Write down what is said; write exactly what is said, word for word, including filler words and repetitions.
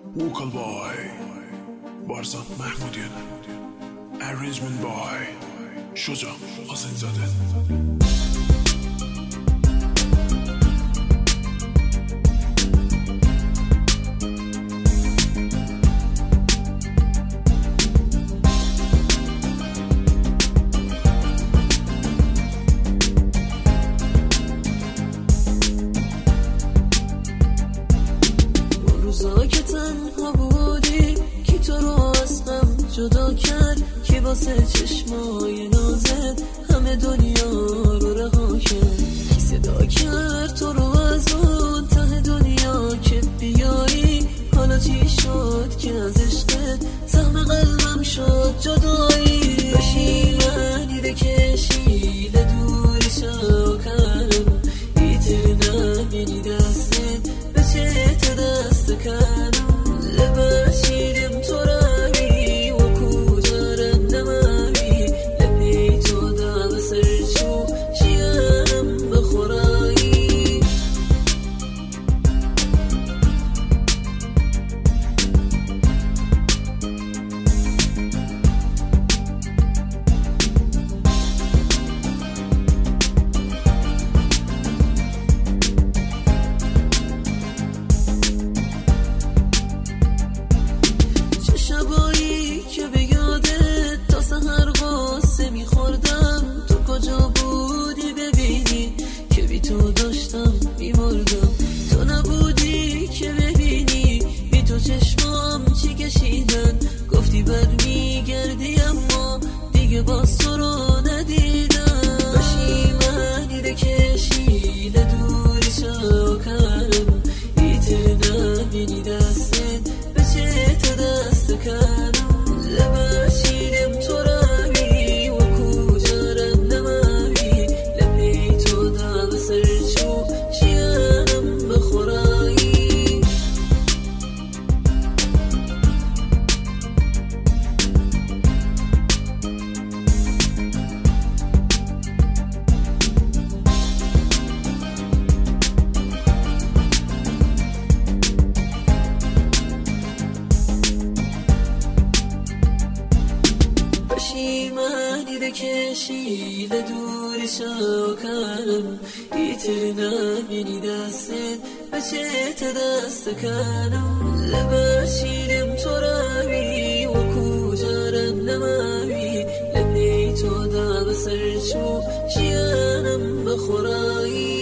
Vocal by Barzan Mahmudian. Arrangement by Shoja Hasanzadeh. روزا که تنها بودی کی تو رو از غم جدا کرد، کی واسه چشمای نازت همه دنیا رو رها کرد، صدا کرد تو رو از اون ته دنیا که بیایی. حالا چی شد که از عشقت زخم قلبم شد جدایی؟ پشیمانی بکشید دور شاکرم ایتر نبینی دستت به چه دست کنم لبشیدم تو روی و کجارم نموی لبی تو دا بسرچو چیم بخورایی. شبایی که به یادت تا سحر قصه میخوردم، تو کجا بودی ببینی که بی تو داشتم میمردم، تو نبودی که ببینی بی تو چشمام چی کشیدن، گفتی بر میگردی اما دیگه باز تو رو ندیدم. پشیمانی بکشیده دوری شاکرم ایتر نبینی دستت به چه تا دست کنم لبشیدم تو روی و کجارم نموی لبی تو دا بسرچو چیم بخورایی. پشیمانی بکشید دوری شاکرم ایتر نبینی دستت به چه تا دست کنم لبشیدم تو روی و کجارم نموی لبی تو دا بسرچو چیم بخورایی.